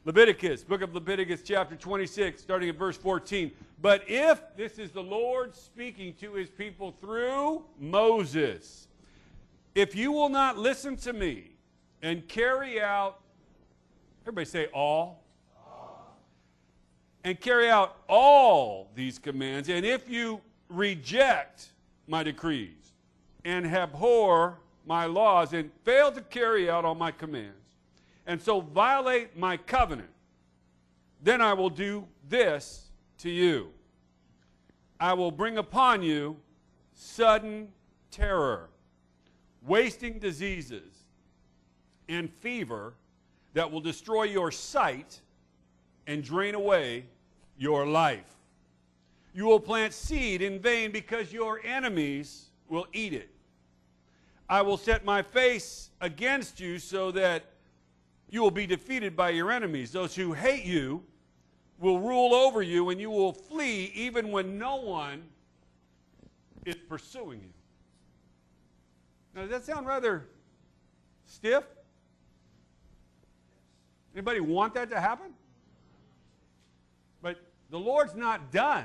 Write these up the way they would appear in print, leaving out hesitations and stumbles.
Leviticus, book of Leviticus, chapter 26, starting at verse 14. But if, this is the Lord speaking to his people through Moses, if you will not listen to me and carry out, everybody say all. And carry out all these commands, and if you reject my decrees and abhor my laws and fail to carry out all my commands, and so violate my covenant, then I will do this to you. I will bring upon you sudden terror, wasting diseases, and fever that will destroy your sight and drain away your life. You will plant seed in vain because your enemies will eat it. I will set my face against you so that you will be defeated by your enemies. Those who hate you will rule over you, and you will flee even when no one is pursuing you. Now, does that sound rather stiff? Anybody want that to happen? But the Lord's not done.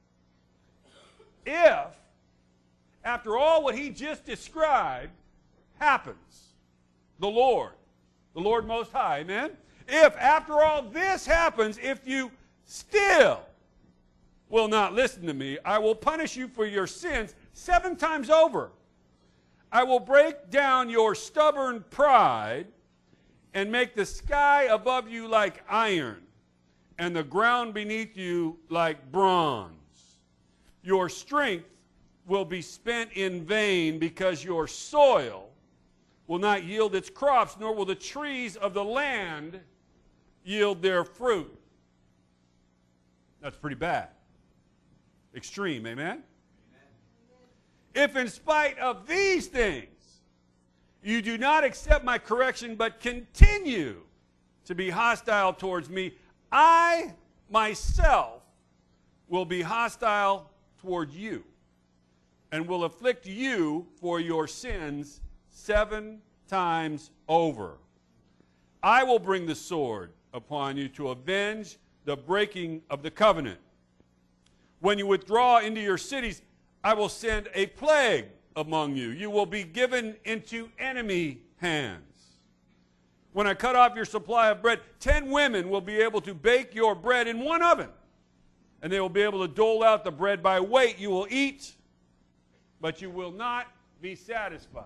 If, after all what he just described happens, the Lord Most High, amen? If, after all this happens, if you still will not listen to me, I will punish you for your sins 7 times over. I will break down your stubborn pride and make the sky above you like iron, and the ground beneath you like bronze. Your strength will be spent in vain because your soil will not yield its crops, nor will the trees of the land yield their fruit. That's pretty bad. Extreme, amen? If in spite of these things you do not accept my correction but continue to be hostile towards me, I myself will be hostile toward you and will afflict you for your sins 7 times over. I will bring the sword upon you to avenge the breaking of the covenant. When you withdraw into your cities, I will send a plague among you. You will be given into enemy hands. When I cut off your supply of bread, 10 women will be able to bake your bread in one oven, and they will be able to dole out the bread by weight. You will eat, but you will not be satisfied.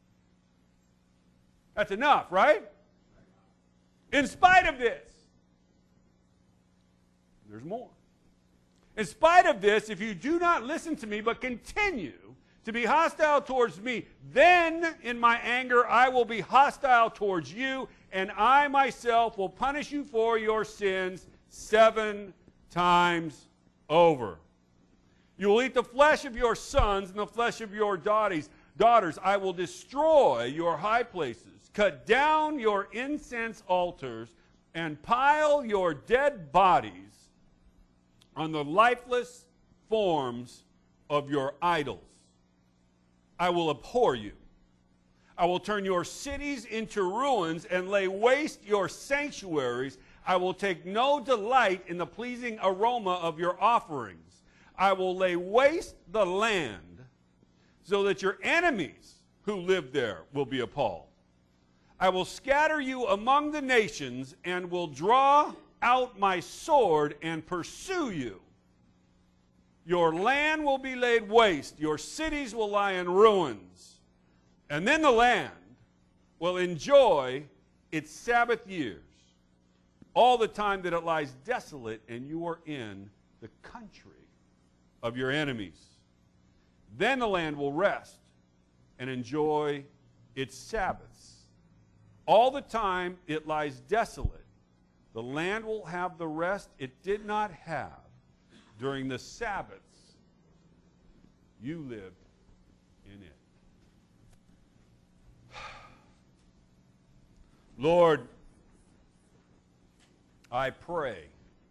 That's enough, right? In spite of this, there's more. In spite of this, if you do not listen to me but continue to be hostile towards me, then in my anger I will be hostile towards you, and I myself will punish you for your sins 7 times over. You will eat the flesh of your sons and the flesh of your daughters. I will destroy your high places, cut down your incense altars, and pile your dead bodies on the lifeless forms of your idols. I will abhor you. I will turn your cities into ruins and lay waste your sanctuaries. I will take no delight in the pleasing aroma of your offerings. I will lay waste the land so that your enemies who live there will be appalled. I will scatter you among the nations and will draw out my sword and pursue you. Your land will be laid waste. Your cities will lie in ruins. And then the land will enjoy its Sabbath years, all the time that it lies desolate and you are in the country of your enemies. Then the land will rest and enjoy its Sabbaths. All the time it lies desolate, the land will have the rest it did not have during the Sabbaths you lived in it. Lord, I pray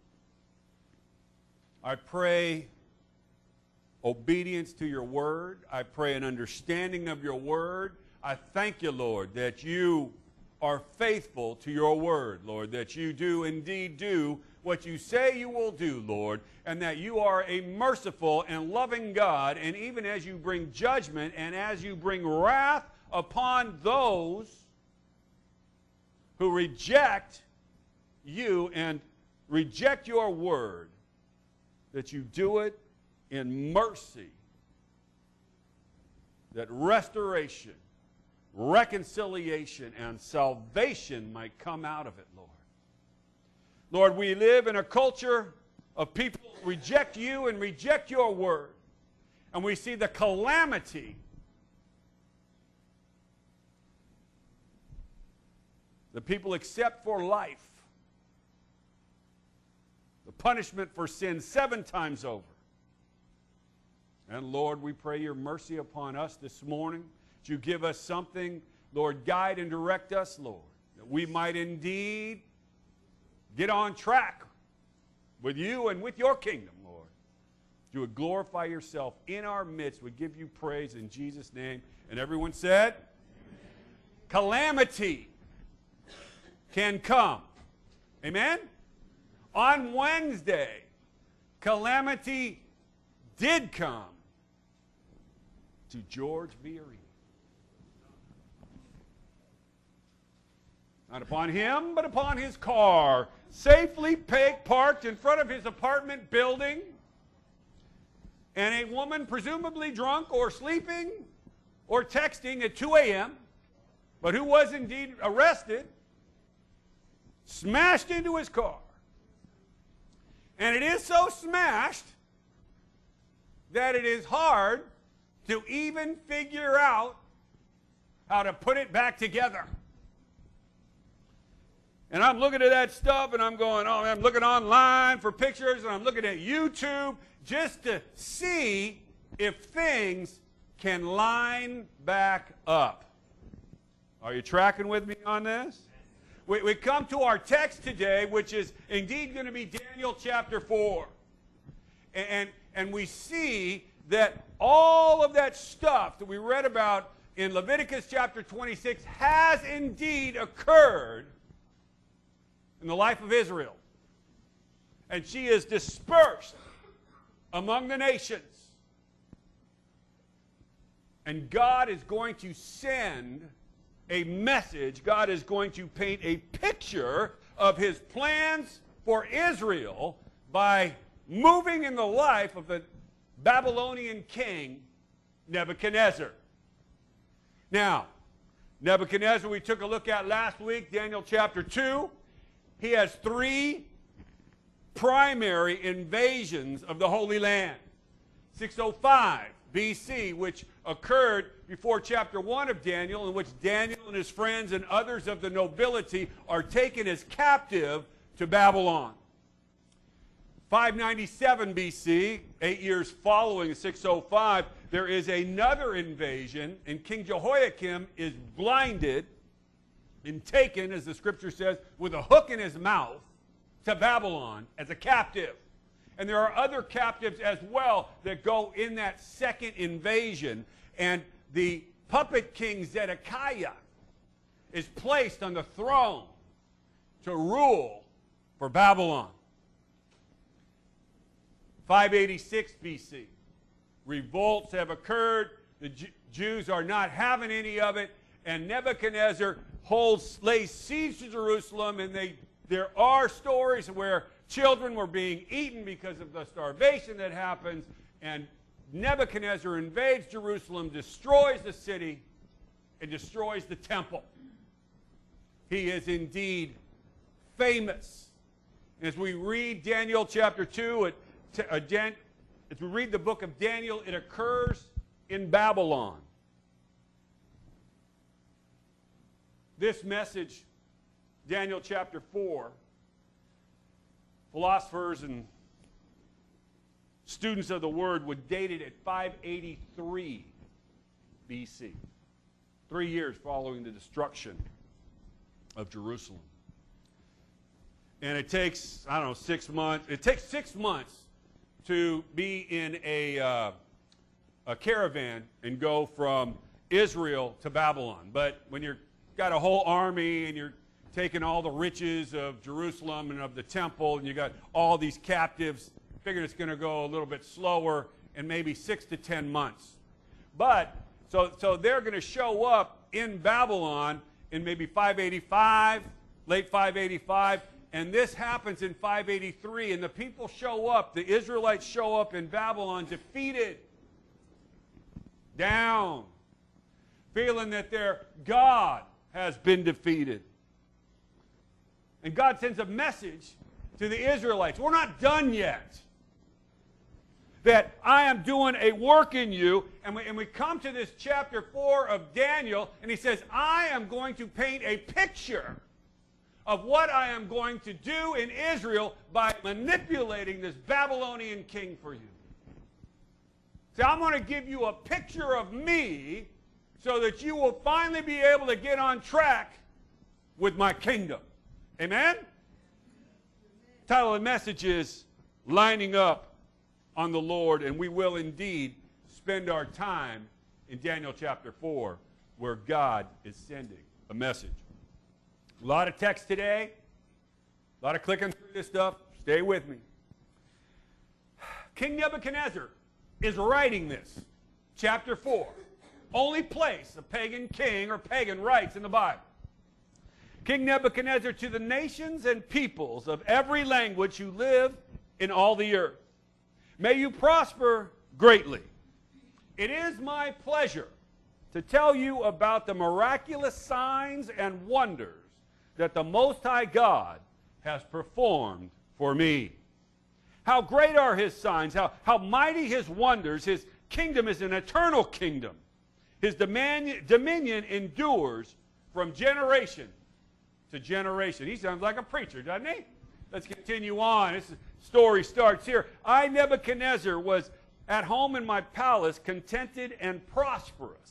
obedience to your word. I pray an understanding of your word. I thank you, Lord, that you are faithful to your word, Lord, that you do indeed do what you say you will do, Lord, and that you are a merciful and loving God, and even as you bring judgment and as you bring wrath upon those who reject you and reject your word, that you do it in mercy, that restoration, reconciliation, and salvation might come out of it, Lord. Lord, we live in a culture of people who reject you and reject your word. And we see the calamity that people accept for life, the punishment for sin 7 times over. And Lord, we pray your mercy upon us this morning. That you give us something, Lord, guide and direct us, Lord, that we might indeed get on track with you and with your kingdom, Lord. You would glorify yourself in our midst. We give you praise in Jesus' name. And everyone said, amen. Calamity can come. Amen? On Wednesday, calamity did come to George Vierini. Not upon him, but upon his car, safely parked in front of his apartment building. And a woman, presumably drunk or sleeping or texting at 2 a.m., but who was indeed arrested, smashed into his car. And it is so smashed that it is hard to even figure out how to put it back together. And I'm looking at that stuff and I'm going, oh, I'm looking online for pictures and I'm looking at YouTube just to see if things can line back up. Are you tracking with me on this? We come to our text today, which is indeed going to be Daniel chapter 4. And we see that all of that stuff that we read about in Leviticus chapter 26 has indeed occurred in the life of Israel. And she is dispersed among the nations. And God is going to send a message. God is going to paint a picture of his plans for Israel by moving in the life of the Babylonian king Nebuchadnezzar. Now, Nebuchadnezzar, we took a look at last week, Daniel chapter 2. He has 3 primary invasions of the Holy Land. 605 BC, which occurred before chapter 1 of Daniel, in which Daniel and his friends and others of the nobility are taken as captive to Babylon. 597 BC, 8 years following 605, there is another invasion, and King Jehoiakim is blinded and taken, as the scripture says, with a hook in his mouth to Babylon as a captive. And there are other captives as well that go in that second invasion. And the puppet king Zedekiah is placed on the throne to rule for Babylon. 586 BC. Revolts have occurred. The Jews are not having any of it. And Nebuchadnezzar lays siege to Jerusalem. And there are stories where children were being eaten because of the starvation that happens. And Nebuchadnezzar invades Jerusalem, destroys the city, and destroys the temple. He is indeed famous. As we read Daniel chapter 2, as we read the book of Daniel, it occurs in Babylon. This message, Daniel chapter 4, philosophers and students of the word would date it at 583 BC, 3 years following the destruction of Jerusalem. And it takes, 6 months. It takes 6 months to be in a caravan and go from Israel to Babylon. But when you're got a whole army and you're taking all the riches of Jerusalem and of the temple, and you got all these captives. Figured it's going to go a little bit slower in maybe 6 to 10 months. But, so they're going to show up in Babylon in maybe 585, late 585, and this happens in 583, and the people show up, the Israelites show up in Babylon defeated, down, feeling that their God has been defeated. And God sends a message to the Israelites. We're not done yet. That I am doing a work in you. And we come to this chapter 4 of Daniel, and he says, I am going to paint a picture of what I am going to do in Israel by manipulating this Babylonian king for you. See, I'm going to give you a picture of me so that you will finally be able to get on track with my kingdom. Amen? The title of the message is Lining Up on the Lord, and we will indeed spend our time in Daniel chapter 4 where God is sending a message. A lot of text today, a lot of clicking through this stuff. Stay with me. King Nebuchadnezzar is writing this, chapter 4. Only place a pagan king or pagan writes in the Bible. King Nebuchadnezzar, to the nations and peoples of every language who live in all the earth. May you prosper greatly. It is my pleasure to tell you about the miraculous signs and wonders that the Most High God has performed for me. How great are his signs, how mighty his wonders. His kingdom is an eternal kingdom. His dominion endures from generation to generation. He sounds like a preacher, doesn't he? Let's continue on. This story starts here. I, Nebuchadnezzar, was at home in my palace, contented and prosperous.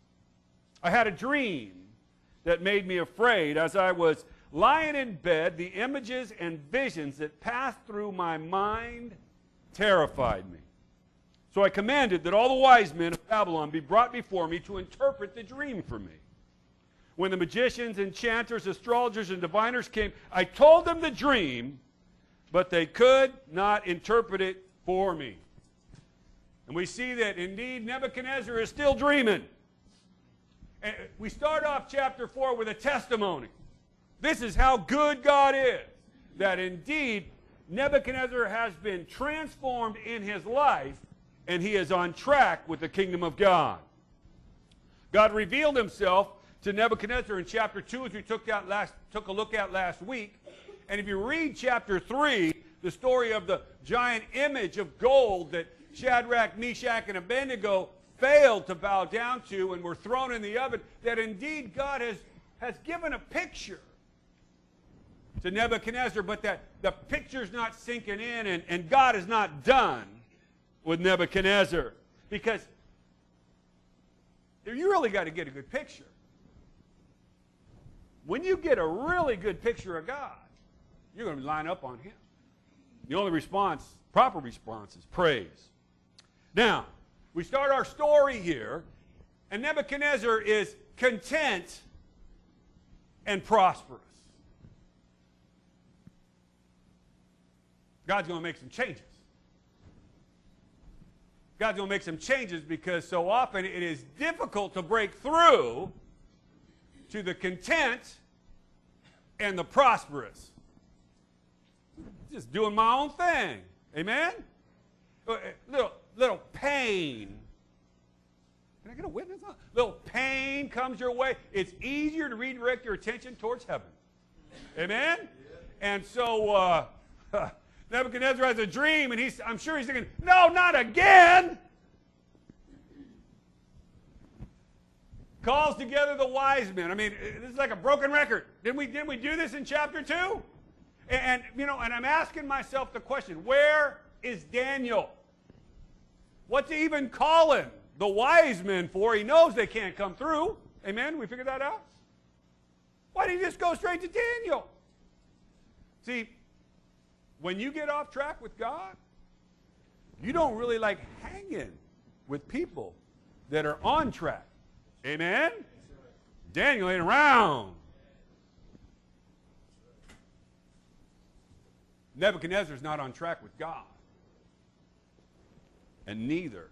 I had a dream that made me afraid. As I was lying in bed, the images and visions that passed through my mind terrified me. So I commanded that all the wise men of Babylon be brought before me to interpret the dream for me. When the magicians, enchanters, astrologers, and diviners came, I told them the dream, but they could not interpret it for me. And we see that indeed Nebuchadnezzar is still dreaming. And we start off chapter 4 with a testimony. This is how good God is. That indeed Nebuchadnezzar has been transformed in his life, and he is on track with the kingdom of God. God revealed himself to Nebuchadnezzar in chapter 2, as we took a look at last week. And if you read chapter 3, the story of the giant image of gold that Shadrach, Meshach, and Abednego failed to bow down to and were thrown in the oven, that indeed God has given a picture to Nebuchadnezzar, but that the picture's not sinking in, and God is not done with Nebuchadnezzar. Because you really got to get a good picture. When you get a really good picture of God, you're going to line up on him. The only response, proper response, is praise. Now, we start our story here, and Nebuchadnezzar is content and prosperous. God's going to make some changes. God's going to make some changes because so often it is difficult to break through to the content and the prosperous. Just doing my own thing. Amen? Little pain. Can I get a witness on? Little pain comes your way. It's easier to redirect your attention towards heaven. Amen? Yeah. And so Nebuchadnezzar has a dream, and I'm sure he's thinking, no, not again. Calls together the wise men. I mean, this is like a broken record. Didn't we do this in chapter 2? And I'm asking myself the question, where is Daniel? What's he even calling the wise men for? He knows they can't come through. Amen? We figured that out? Why didn't he just go straight to Daniel? See, when you get off track with God, you don't really like hanging with people that are on track. Amen? Daniel ain't around. Nebuchadnezzar's not on track with God. And neither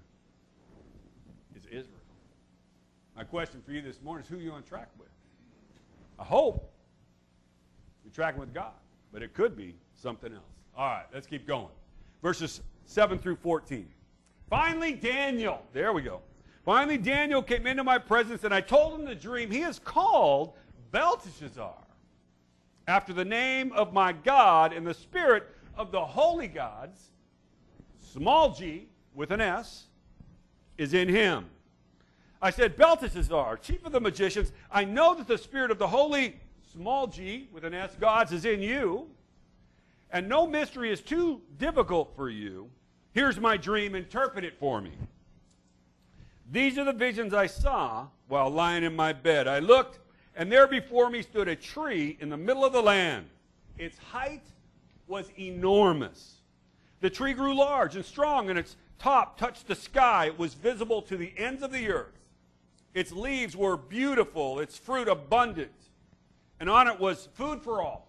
is Israel. My question for you this morning is, who are you on track with? I hope you're tracking with God, but it could be something else. All right, let's keep going. Verses 7 through 14. Finally, Daniel, there we go. Finally, Daniel came into my presence, and I told him the dream. He is called Belteshazzar, after the name of my God, and the spirit of the holy gods, small g with an S, is in him. I said, Belteshazzar, chief of the magicians, I know that the spirit of the holy, small g with an S, gods is in you, and no mystery is too difficult for you. Here's my dream, interpret it for me. These are the visions I saw while lying in my bed. I looked, and there before me stood a tree in the middle of the land. Its height was enormous. The tree grew large and strong, and its top touched the sky. It was visible to the ends of the earth. Its leaves were beautiful, its fruit abundant, and on it was food for all.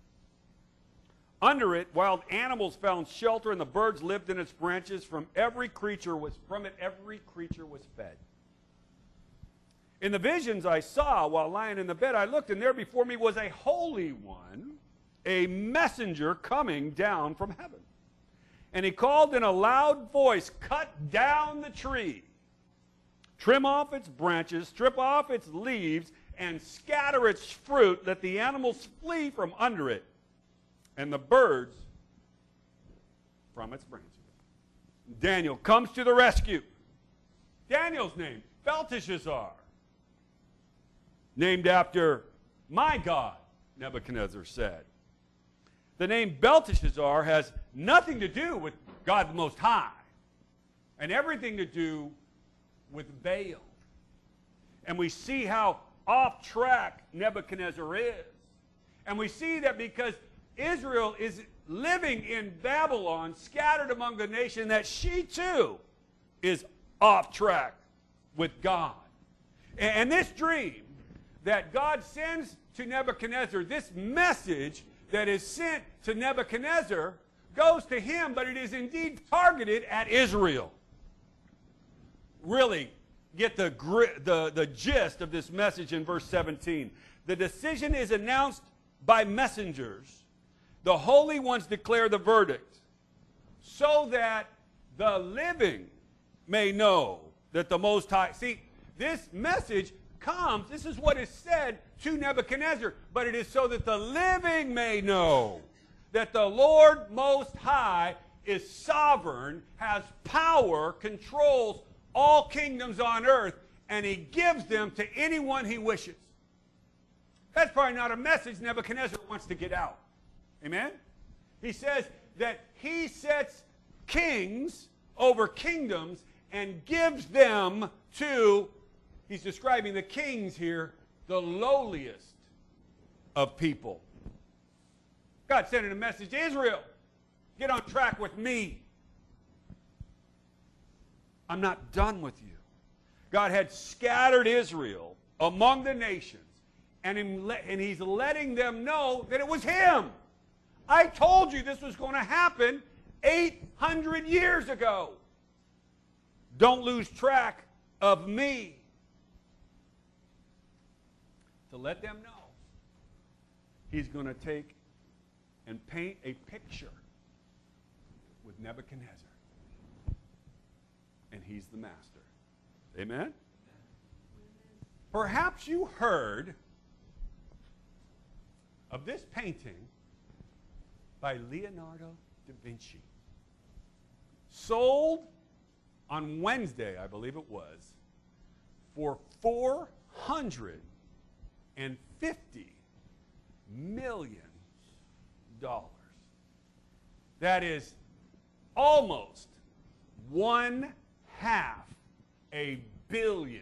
Under it, wild animals found shelter, and the birds lived in its branches. From it, every creature was fed. In the visions I saw while lying in the bed, I looked, and there before me was a holy one, a messenger coming down from heaven. And he called in a loud voice, cut down the tree, trim off its branches, strip off its leaves, and scatter its fruit. Let the animals flee from under it, and the birds from its branches. Daniel comes to the rescue. Daniel's name, Belteshazzar, named after my God, Nebuchadnezzar said. The name Belteshazzar has nothing to do with God the Most High, and everything to do with Baal. And we see how off track Nebuchadnezzar is. And we see that because Israel is living in Babylon, scattered among the nation, that she too is off track with God. And this dream that God sends to Nebuchadnezzar, this message that is sent to Nebuchadnezzar, goes to him, but it is indeed targeted at Israel. Really get the gist of this message in verse 17. The decision is announced by messengers. The holy ones declare the verdict, so that the living may know that the Most High... See, this message comes, this is what is said to Nebuchadnezzar, but it is so that the living may know that the Lord Most High is sovereign, has power, controls all kingdoms on earth, and he gives them to anyone he wishes. That's probably not a message Nebuchadnezzar wants to get out. Amen? He says that he sets kings over kingdoms and gives them to, he's describing the kings here, the lowliest of people. God sending a message to Israel. Get on track with me. I'm not done with you. God had scattered Israel among the nations, and he's letting them know that it was him. I told you this was going to happen 800 years ago. Don't lose track of me. To let them know, he's going to take and paint a picture with Nebuchadnezzar. And he's the master. Amen? Perhaps you heard of this painting by Leonardo da Vinci. Sold on Wednesday, I believe it was, for $450 million. That is almost $1/2 billion.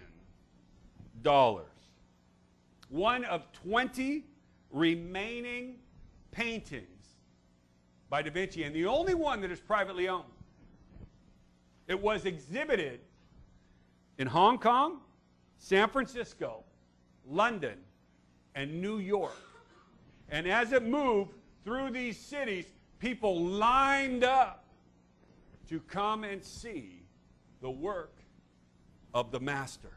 One of 20 remaining paintings by Da Vinci, and the only one that is privately owned. It was exhibited in Hong Kong, San Francisco, London, and New York. And as it moved through these cities, people lined up to come and see the work of the Master.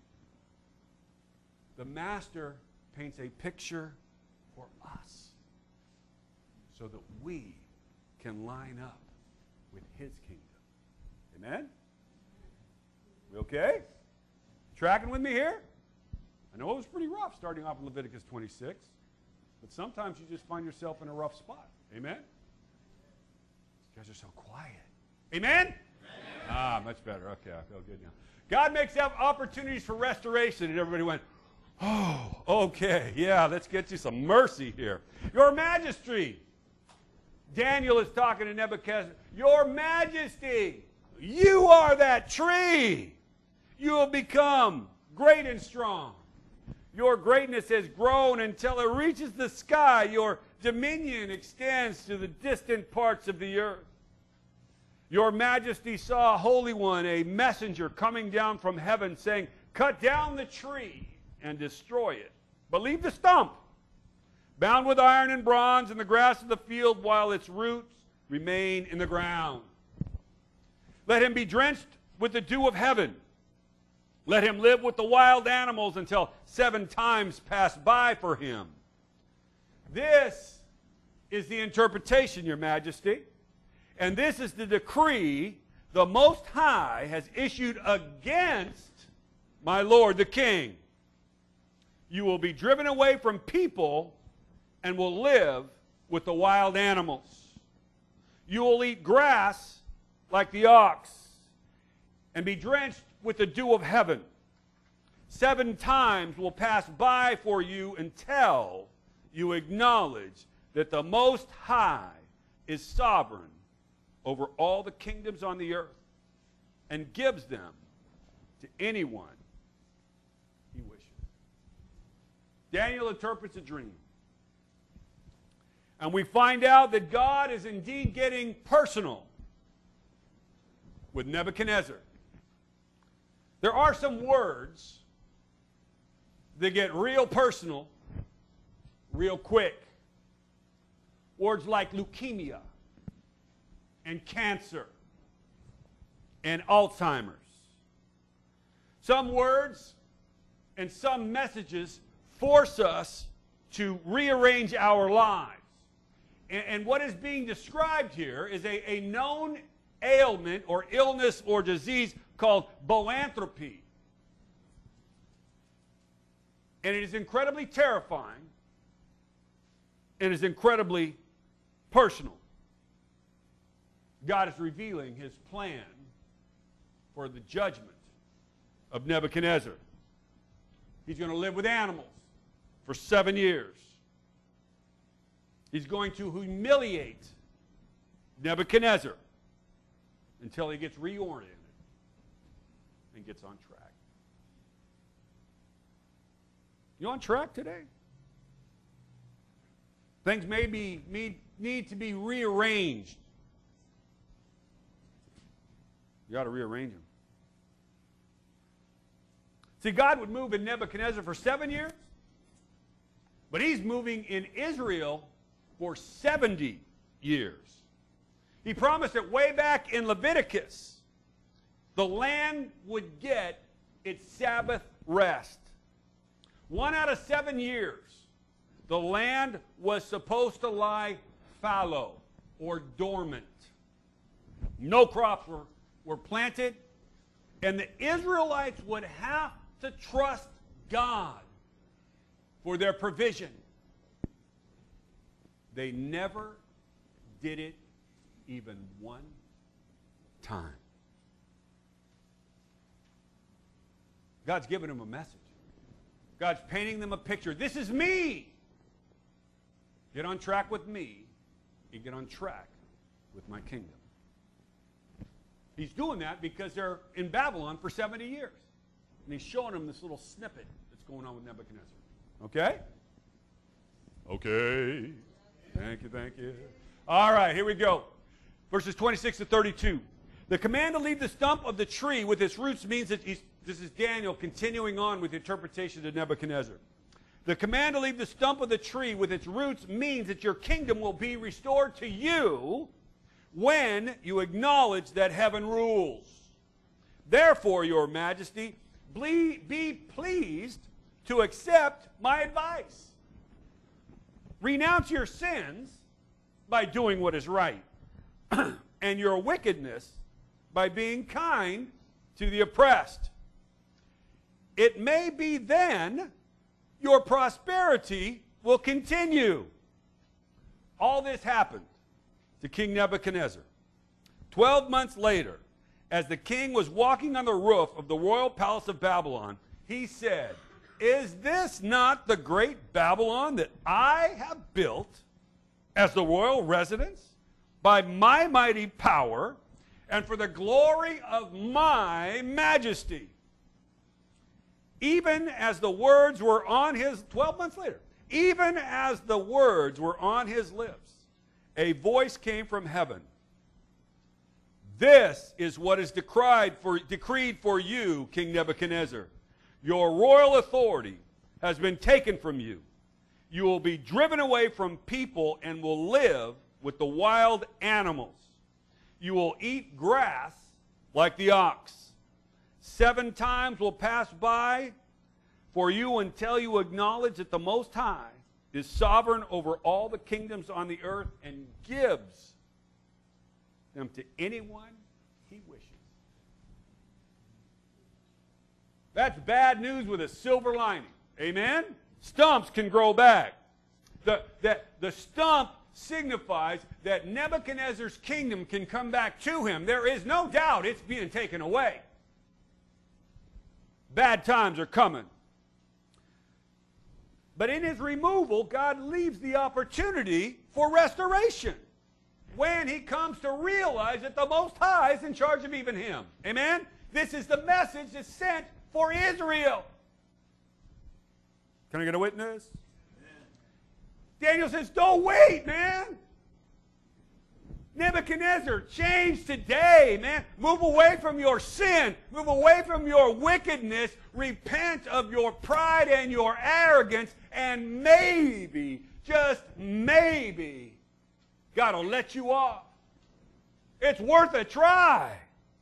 The Master paints a picture for us so that we can line up with his kingdom. Amen? We okay? Tracking with me here? I know it was pretty rough starting off in Leviticus 26, but sometimes you just find yourself in a rough spot. Amen? You guys are so quiet. Amen? Amen. Much better. Okay, I feel good now. God makes opportunities for restoration, and everybody went, oh, okay, yeah, let's get you some mercy here. Your Majesty. Daniel is talking to Nebuchadnezzar. Your Majesty, you are that tree. You will become great and strong. Your greatness has grown until it reaches the sky. Your dominion extends to the distant parts of the earth. Your Majesty saw a Holy One, a messenger coming down from heaven saying, cut down the tree and destroy it, but leave the stump, bound with iron and bronze in the grass of the field while its roots remain in the ground. Let him be drenched with the dew of heaven. Let him live with the wild animals until 7 times pass by for him. This is the interpretation, Your Majesty, and this is the decree the Most High has issued against my Lord the King. You will be driven away from people and will live with the wild animals. You will eat grass like the ox and be drenched with the dew of heaven. 7 times will pass by for you until you acknowledge that the Most High is sovereign over all the kingdoms on the earth and gives them to anyone he wishes. Daniel interprets a dream. And we find out that God is indeed getting personal with Nebuchadnezzar. There are some words that get real personal real quick. Words like leukemia and cancer and Alzheimer's. Some words and some messages force us to rearrange our lives. And what is being described here is a known ailment or illness or disease called boanthropy. And it is incredibly terrifying and is incredibly personal. God is revealing his plan for the judgment of Nebuchadnezzar. He's going to live with animals for 7 years. He's going to humiliate Nebuchadnezzar until he gets reoriented and gets on track. You on track today? Things maybe need to be rearranged. You got to rearrange them. See, God would move in Nebuchadnezzar for 7 years, but he's moving in Israel for 70 years. He promised it way back in Leviticus. The land would get its Sabbath rest. 1 out of 7 years, the land was supposed to lie fallow or dormant. No crops were planted, and the Israelites would have to trust God for their provision. They never did it even one time. God's giving them a message. God's painting them a picture. This is me. Get on track with me. You get on track with my kingdom. He's doing that because they're in Babylon for 70 years. And he's showing them this little snippet that's going on with Nebuchadnezzar. Okay? Okay. Thank you, thank you. All right, here we go. Verses 26 to 32. The command to leave the stump of the tree with its roots means that This is Daniel continuing on with the interpretation of Nebuchadnezzar. The command to leave the stump of the tree with its roots means that your kingdom will be restored to you when you acknowledge that heaven rules. Therefore, your majesty, be pleased to accept my advice. Renounce your sins by doing what is right, and your wickedness by being kind to the oppressed. It may be then your prosperity will continue. All this happened to King Nebuchadnezzar. 12 months later, as the king was walking on the roof of the royal palace of Babylon, he said, "Is this not the great Babylon that I have built as the royal residence by my mighty power and for the glory of my majesty?" Even as the words were on his, 12 months later, even as the words were on his lips, a voice came from heaven. "This is what is decreed for you, King Nebuchadnezzar. Your royal authority has been taken from you. You will be driven away from people and will live with the wild animals. You will eat grass like the ox. 7 times will pass by for you until you acknowledge that the Most High is sovereign over all the kingdoms on the earth and gives them to anyone he wishes." That's bad news with a silver lining. Amen? Stumps can grow back. The stump signifies that Nebuchadnezzar's kingdom can come back to him. There is no doubt it's being taken away. Bad times are coming. But in his removal, God leaves the opportunity for restoration when he comes to realize that the Most High is in charge of even him. Amen? This is the message that's sent for Israel. Can I get a witness? Amen. Daniel says, don't wait, man. Nebuchadnezzar, change today, man. Move away from your sin. Move away from your wickedness. Repent of your pride and your arrogance. And maybe, just maybe, God will let you off. It's worth a try.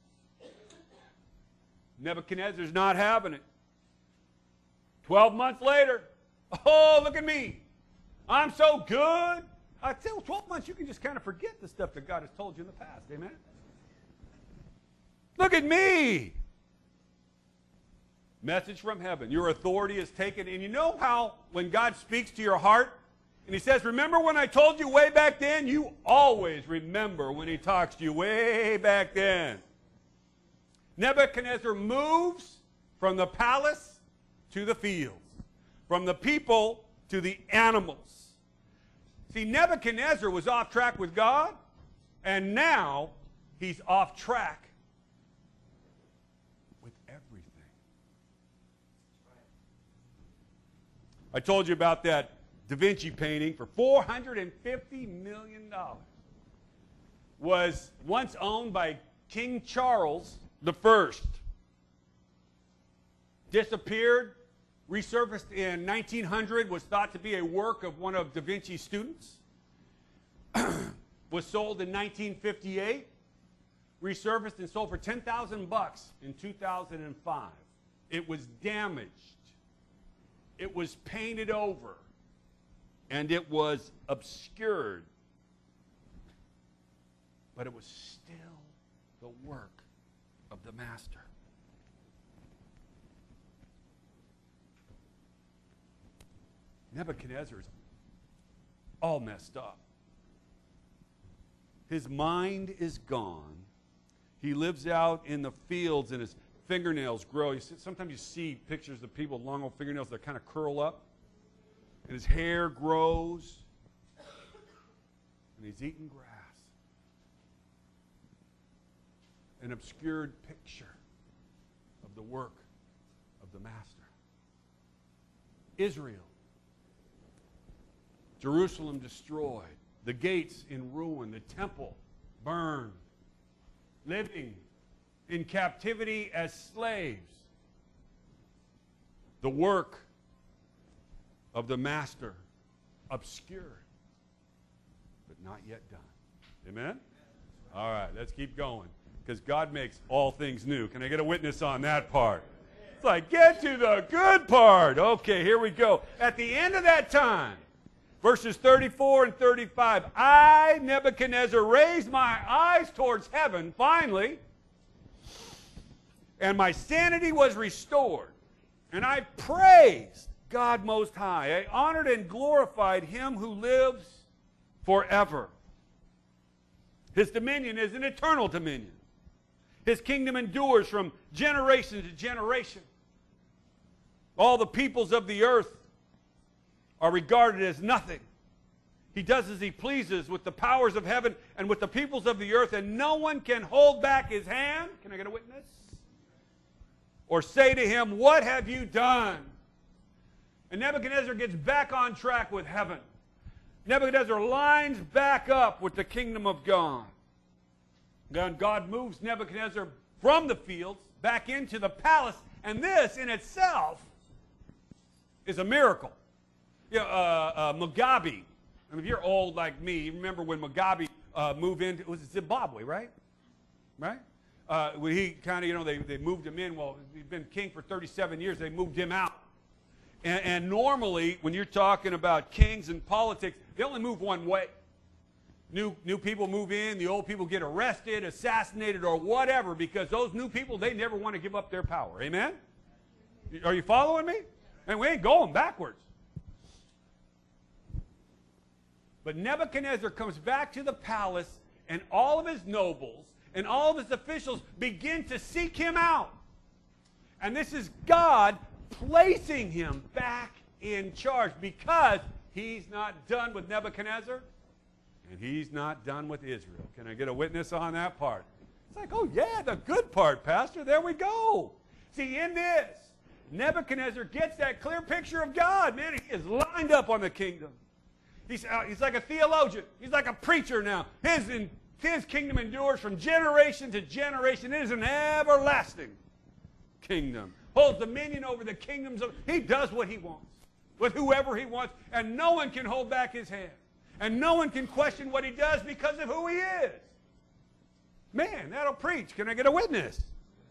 Nebuchadnezzar's not having it. 12 months later, oh, look at me. I'm so good. I tell you, 12 months, you can just kind of forget the stuff that God has told you in the past. Amen? Look at me. Message from heaven. Your authority is taken. And you know how when God speaks to your heart, and he says, remember when I told you way back then? You always remember when he talks to you way back then. Nebuchadnezzar moves from the palace to the fields, from the people to the animals. See, Nebuchadnezzar was off track with God, and now he's off track with everything. I told you about that Da Vinci painting for $450 million. Was once owned by King Charles I. Disappeared, resurfaced in 1900, was thought to be a work of one of Da Vinci's students. Was sold in 1958, resurfaced and sold for $10,000 in 2005. It was damaged. It was painted over. And it was obscured. But it was still the work of the master. Nebuchadnezzar is all messed up. His mind is gone. He lives out in the fields and his fingernails grow. Sometimes you see pictures of people with long old fingernails that kind of curl up. And his hair grows. And he's eating grass. An obscured picture of the work of the master. Israel. Jerusalem destroyed. The gates in ruin. The temple burned. Living in captivity as slaves the work of the master obscured, but not yet done. Amen? All right, let's keep going, because God makes all things new. Can I get a witness on that part? It's like, get to the good part. Okay, here we go. At the end of that time, verses 34 and 35, I, Nebuchadnezzar, raised my eyes towards heaven, finally, and my sanity was restored. And I praised God Most High. I honored and glorified Him who lives forever. His dominion is an eternal dominion. His kingdom endures from generation to generation. All the peoples of the earth are regarded as nothing. He does as He pleases with the powers of heaven and with the peoples of the earth, and no one can hold back His hand. Can I get a witness? Or say to Him, what have you done? And Nebuchadnezzar gets back on track with heaven. Nebuchadnezzar lines back up with the kingdom of God. God moves Nebuchadnezzar from the fields back into the palace, and this in itself is a miracle. You know, Mugabe, and if you're old like me, you remember when Mugabe moved into, was it Zimbabwe, right? Right? When he kind of, you know, they moved him in. Well, he's been king for 37 years. They moved him out. And normally, when you're talking about kings and politics, they only move one way. New people move in, the old people get arrested, assassinated, or whatever, because those new people, they never want to give up their power. Amen? Are you following me? And we ain't going backwards. But Nebuchadnezzar comes back to the palace, and all of his nobles and all of his officials begin to seek him out. And this is God placing him back in charge, because he's not done with Nebuchadnezzar and he's not done with Israel. Can I get a witness on that part? It's like, oh yeah, the good part, Pastor. There we go. See, in this, Nebuchadnezzar gets that clear picture of God. Man, he is lined up on the kingdom. He's like a theologian. He's like a preacher now. His kingdom endures from generation to generation. It is an everlasting kingdom. Holds dominion over the kingdoms of... He does what he wants with whoever he wants, and no one can hold back his hand. And no one can question what he does because of who he is. Man, that'll preach. Can I get a witness?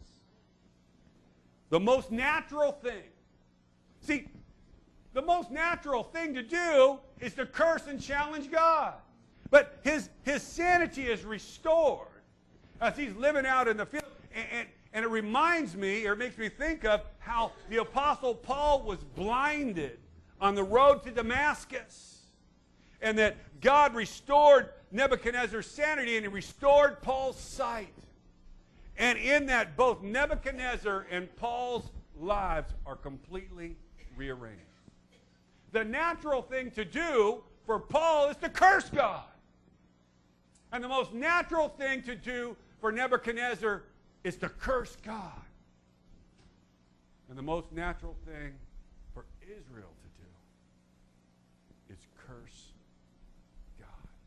The most natural thing. See, the most natural thing to do is to curse and challenge God. But his sanity is restored as he's living out in the field. And it reminds me, or it makes me think of, how the Apostle Paul was blinded on the road to Damascus. And that God restored Nebuchadnezzar's sanity, and he restored Paul's sight. And in that, both Nebuchadnezzar and Paul's lives are completely rearranged. The natural thing to do for Paul is to curse God. And the most natural thing to do for Nebuchadnezzar is to curse God. And the most natural thing for Israel to do is curse God.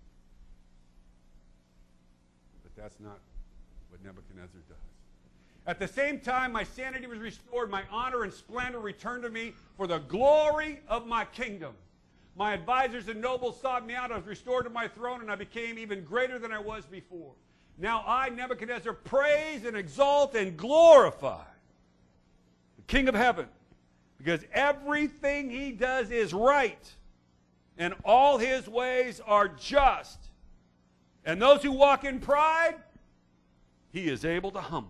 But that's not what Nebuchadnezzar does. At the same time, my sanity was restored, my honor and splendor returned to me for the glory of my kingdom. My advisors and nobles sought me out. I was restored to my throne, and I became even greater than I was before. Now I, Nebuchadnezzar, praise and exalt and glorify the King of heaven, because everything he does is right, and all his ways are just. And those who walk in pride, he is able to humble.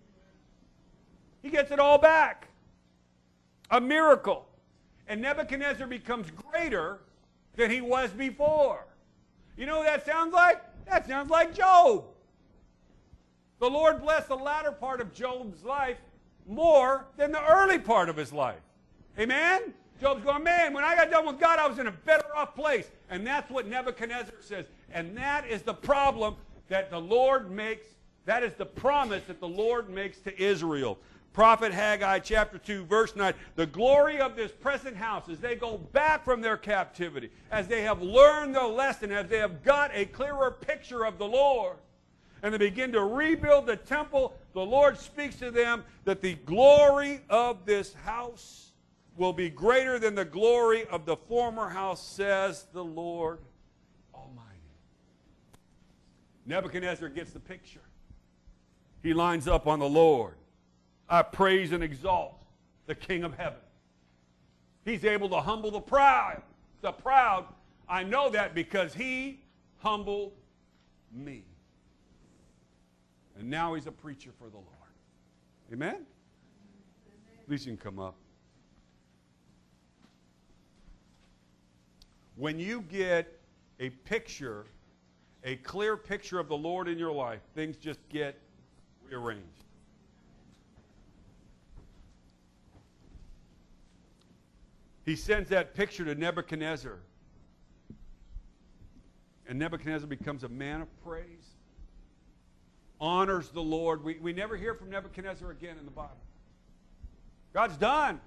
He gets it all back. A miracle. And Nebuchadnezzar becomes greater than he was before. You know what that sounds like? That sounds like Job. The Lord blessed the latter part of Job's life more than the early part of his life. Amen? Job's going, man, when I got done with God, I was in a better off place. And that's what Nebuchadnezzar says. And that is the problem that the Lord makes. That is the promise that the Lord makes to Israel. Prophet Haggai chapter 2 verse 9, the glory of this present house as they go back from their captivity, as they have learned their lesson, as they have got a clearer picture of the Lord, and they begin to rebuild the temple, the Lord speaks to them that the glory of this house will be greater than the glory of the former house, says the Lord Almighty. Nebuchadnezzar gets the picture. He lines up on the Lord. I praise and exalt the King of heaven. He's able to humble the proud. The proud, I know that because he humbled me. And now he's a preacher for the Lord. Amen? At least you can come up. When you get a picture, a clear picture of the Lord in your life, things just get rearranged. He sends that picture to Nebuchadnezzar. And Nebuchadnezzar becomes a man of praise, honors the Lord. We never hear from Nebuchadnezzar again in the Bible. God's done.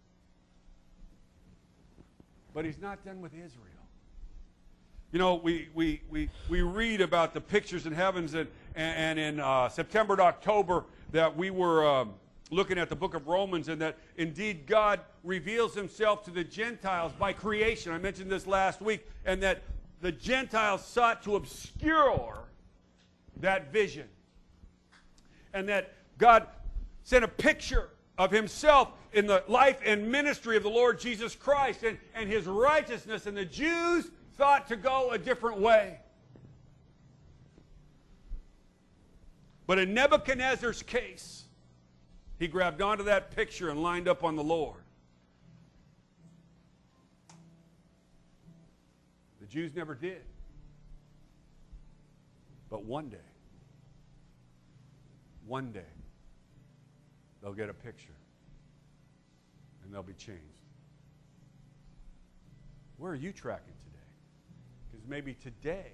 But he's not done with Israel. You know, we read about the pictures in heavens, and in September and October that we were looking at the book of Romans, and that indeed God reveals himself to the Gentiles by creation. I mentioned this last week, and that the Gentiles sought to obscure that vision. And that God sent a picture of himself in the life and ministry of the Lord Jesus Christ and his righteousness, and the Jews thought to go a different way. But in Nebuchadnezzar's case, he grabbed onto that picture and lined up on the Lord. The Jews never did. But one day, they'll get a picture and they'll be changed. Where are you tracking today? Because maybe today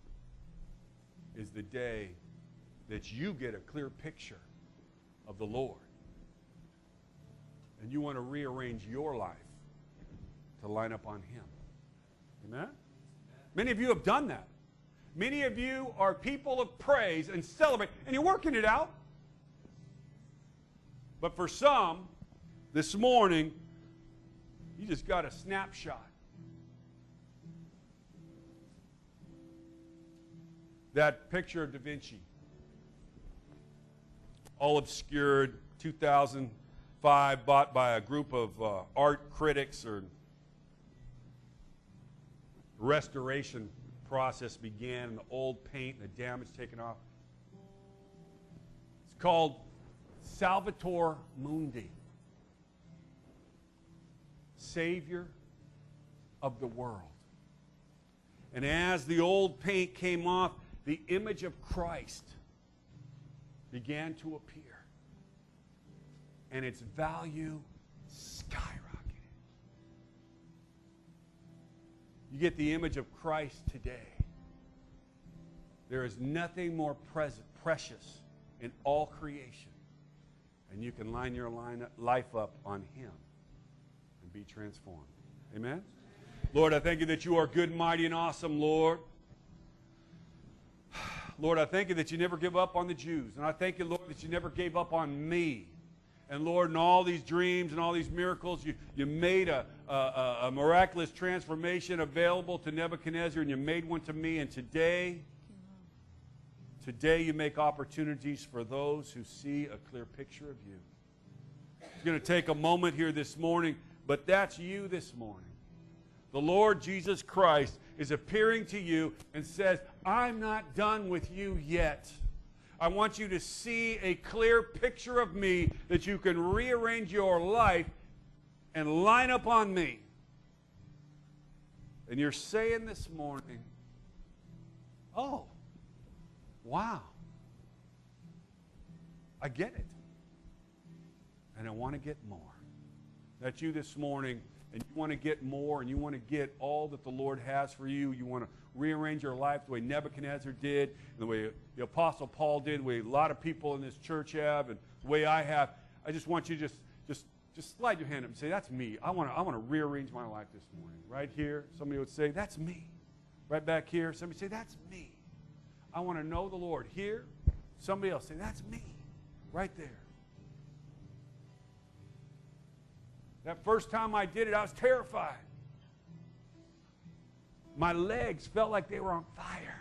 is the day that you get a clear picture of the Lord. And you want to rearrange your life to line up on him. Amen? Many of you have done that. Many of you are people of praise and celebrate, and you're working it out. But for some, this morning, you just got a snapshot. That picture of Da Vinci, all obscured, 2005, bought by a group of art critics, or restoration process began, and the old paint and the damage taken off. It's called Salvator Mundi, Savior of the world. And as the old paint came off, the image of Christ began to appear. And its value skyrocketed. You get the image of Christ today. There is nothing more precious in all creation. And you can line your life up on him and be transformed. Amen? Lord, I thank you that you are good, mighty, and awesome, Lord. Lord, I thank you that you never give up on the Jews. And I thank you, Lord, that you never gave up on me. And Lord, in all these dreams and all these miracles, you made a miraculous transformation available to Nebuchadnezzar, and you made one to me. And today you make opportunities for those who see a clear picture of you. It's going to take a moment here this morning, but that's you this morning. The Lord Jesus Christ is appearing to you and says, I'm not done with you yet. I want you to see a clear picture of me that you can rearrange your life and line up on me. And you're saying this morning, oh, wow, I get it. And I want to get more. That's you this morning, and you want to get more, and you want to get all that the Lord has for you. You want to rearrange your life the way Nebuchadnezzar did, and the way the Apostle Paul did, the way a lot of people in this church have, and the way I have. I just want you to just slide your hand up and say, that's me. I want to rearrange my life this morning. Right here, somebody would say, that's me. Right back here, somebody say, that's me. I want to know the Lord. Here, somebody else say, that's me. Right there. That first time I did it, I was terrified. My legs felt like they were on fire.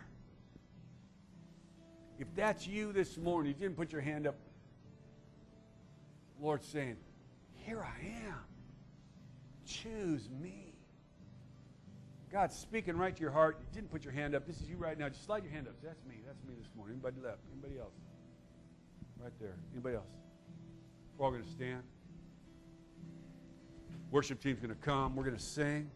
If that's you this morning, you didn't put your hand up, the Lord's saying, here I am. Choose me. God's speaking right to your heart. You didn't put your hand up. This is you right now. Just slide your hand up. That's me. That's me this morning. Anybody left? Anybody else? Right there. Anybody else? We're all going to stand. Worship team's going to come. We're going to sing.